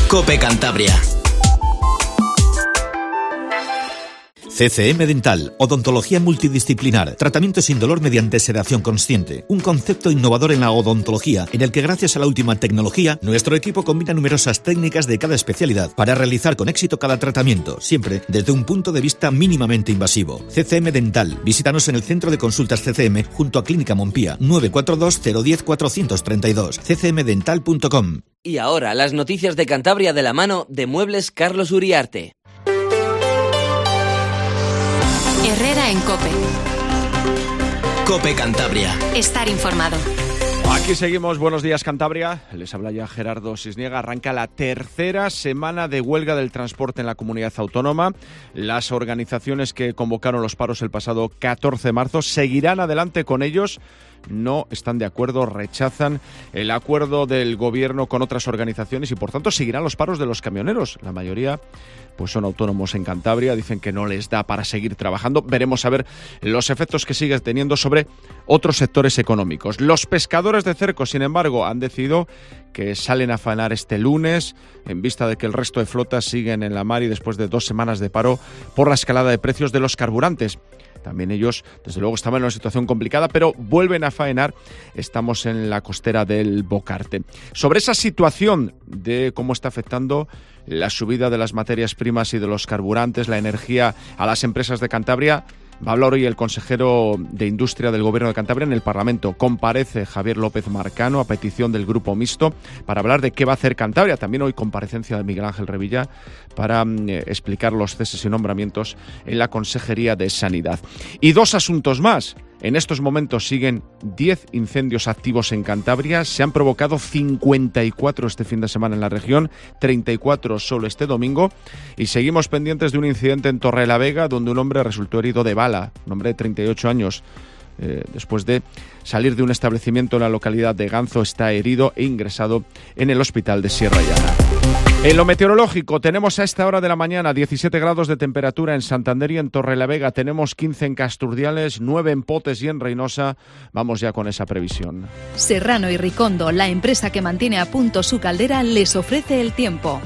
COPE Cantabria. CCM Dental, odontología multidisciplinar, tratamiento sin dolor mediante sedación consciente. Un concepto innovador en la odontología, en el que gracias a la última tecnología, nuestro equipo combina numerosas técnicas de cada especialidad para realizar con éxito cada tratamiento, siempre desde un punto de vista mínimamente invasivo. CCM Dental, visítanos en el Centro de Consultas CCM, junto a Clínica Mompía, 942-010-432, ccmdental.com. Y ahora, las noticias de Cantabria de la mano de Muebles Carlos Uriarte. Herrera en COPE. COPE Cantabria. Estar informado. Aquí seguimos, buenos días Cantabria, les habla ya Gerardo Sisniega. Arranca la tercera semana de huelga del transporte en la comunidad autónoma. Las organizaciones que convocaron los paros el pasado 14 de marzo seguirán adelante con ellos. No están de acuerdo, rechazan el acuerdo del gobierno con otras organizaciones y por tanto seguirán los paros de los camioneros. La mayoría pues son autónomos en Cantabria, dicen que no les da para seguir trabajando. Veremos a ver los efectos que sigue teniendo sobre otros sectores económicos. Los pescadores de cerco, sin embargo, han decidido que salen a faenar este lunes en vista de que el resto de flotas siguen en la mar y después de 2 semanas de paro por la escalada de precios de los carburantes. También ellos, desde luego, estaban en una situación complicada, pero vuelven a faenar. Estamos en la costera del Bocarte. Sobre esa situación de cómo está afectando la subida de las materias primas y de los carburantes, la energía a las empresas de Cantabria, va a hablar hoy el consejero de Industria del Gobierno de Cantabria en el Parlamento. Comparece Javier López Marcano a petición del Grupo Mixto para hablar de qué va a hacer Cantabria. También hoy comparecencia de Miguel Ángel Revilla para explicar los ceses y nombramientos en la Consejería de Sanidad. Y 2 asuntos más. En estos momentos siguen 10 incendios activos en Cantabria. Se han provocado 54 este fin de semana en la región, 34 solo este domingo. Y seguimos pendientes de un incidente en Torrelavega donde un hombre resultó herido de bala, un hombre de 38 años. Después de salir de un establecimiento en la localidad de Ganzo, está herido e ingresado en el hospital de Sierra Llana. En lo meteorológico, tenemos a esta hora de la mañana 17 grados de temperatura en Santander y en Torrelavega, tenemos 15 en Casturdiales, 9 en Potes y en Reynosa. Vamos ya con esa previsión. Serrano y Ricondo, la empresa que mantiene a punto su caldera, les ofrece el tiempo.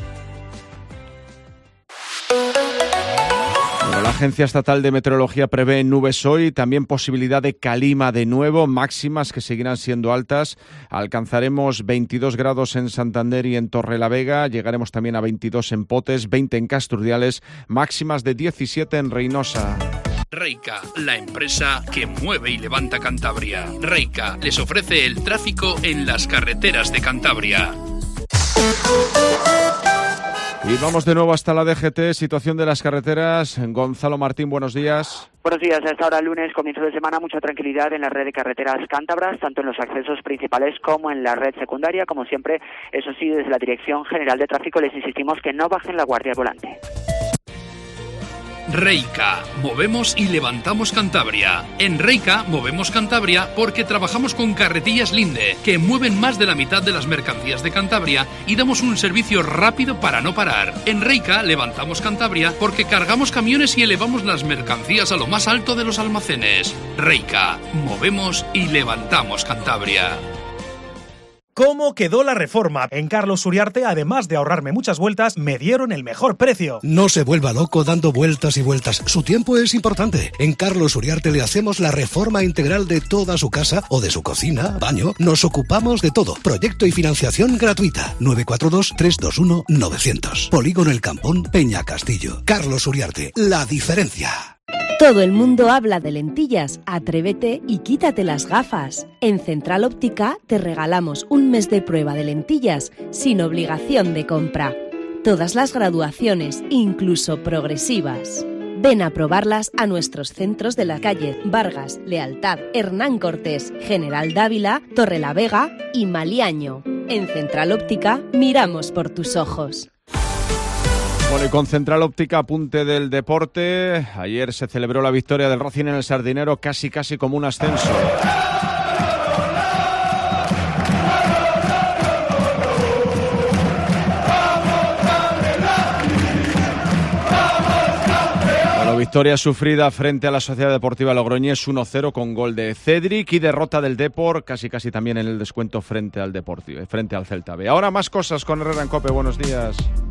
La Agencia Estatal de Meteorología prevé nubes hoy, también posibilidad de calima de nuevo, máximas que seguirán siendo altas. Alcanzaremos 22 grados en Santander y en Torrelavega, llegaremos también a 22 en Potes, 20 en Casturdiales, máximas de 17 en Reynosa. Reica, la empresa que mueve y levanta Cantabria. Reica les ofrece el tráfico en las carreteras de Cantabria. Y vamos de nuevo hasta la DGT, situación de las carreteras. Gonzalo Martín, buenos días. Buenos días, a esta hora lunes, comienzo de semana, mucha tranquilidad en la red de carreteras cántabras, tanto en los accesos principales como en la red secundaria. Como siempre, eso sí, desde la Dirección General de Tráfico les insistimos que no bajen la guardia al volante. Reica, movemos y levantamos Cantabria. En Reica movemos Cantabria porque trabajamos con Carretillas Linde, que mueven más de la mitad de las mercancías de Cantabria y damos un servicio rápido para no parar. En Reica levantamos Cantabria porque cargamos camiones y elevamos las mercancías a lo más alto de los almacenes. Reica, movemos y levantamos Cantabria. ¿Cómo quedó la reforma? En Carlos Uriarte, además de ahorrarme muchas vueltas, me dieron el mejor precio. No se vuelva loco dando vueltas y vueltas. Su tiempo es importante. En Carlos Uriarte le hacemos la reforma integral de toda su casa o de su cocina, baño. Nos ocupamos de todo. Proyecto y financiación gratuita. 942-321-900. Polígono El Campón, Peña Castillo. Carlos Uriarte, la diferencia. Todo el mundo habla de lentillas. Atrévete y quítate las gafas. En Central Óptica te regalamos un mes de prueba de lentillas sin obligación de compra. Todas las graduaciones, incluso progresivas. Ven a probarlas a nuestros centros de la calle Vargas, Lealtad, Hernán Cortés, General Dávila, Torrelavega y Maliaño. En Central Óptica miramos por tus ojos. Bueno, y con Central Óptica, apunte del deporte. Ayer se celebró la victoria del Racing en el Sardinero, casi como un ascenso. victoria sufrida frente a la Sociedad Deportiva Logroñés 1-0 con gol de Cedric y derrota del Depor casi también en el descuento frente al Celta B. Ahora más cosas con Herrera en COPE. Buenos días.